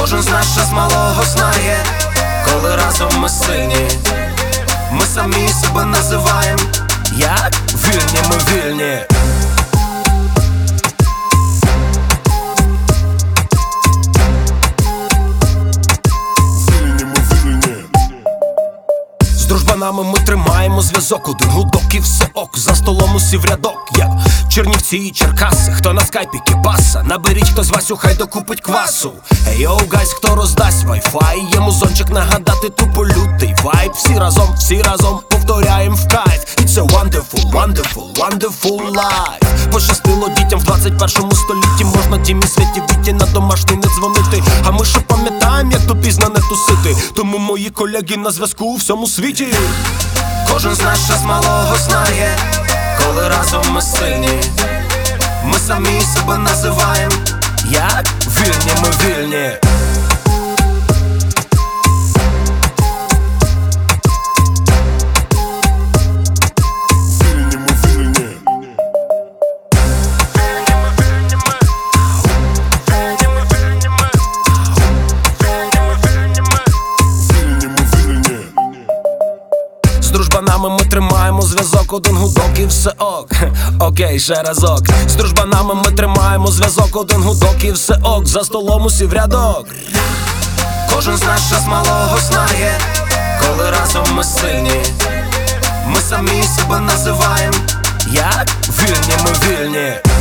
Кожен з нас ще з малого знає, коли разом ми сильні. Ми самі себе називаємо як вільні, ми вільні. З дружбанами ми тримаємо зв'язок, один гудок і все ок. За столом усі в рядок, як Чернівці і Черкаси. Хто на скайпі кібаса, наберіть хтось Васю, хай докупить квасу. Ей, йоу, гайс, хто роздасть вайфай, є музончик нагадати тупо лютий вайб. Всі разом повторяєм в кайф. It's a wonderful, wonderful, wonderful life. Пощастило дітям в 21 столітті. Можна тімі світі віті на домашній не дзвонити. А ми ще пам'ятаєм, як то пізно не тусити. Тому мої колеги на зв'язку у всьому світі. Кожен з нас ще з малого знає, коли разом ми сильні. Ми самі себе називаємо як вільні, ми вільні. З дружбанами ми тримаємо зв'язок, один гудок і все ок. Окей, ще разок. З дружбанами ми тримаємо зв'язок, один гудок і все ок. За столом усі в рядок. Кожен з нас ще з малого знає, коли разом ми сильні. Ми самі себе називаємо як вільні, ми вільні.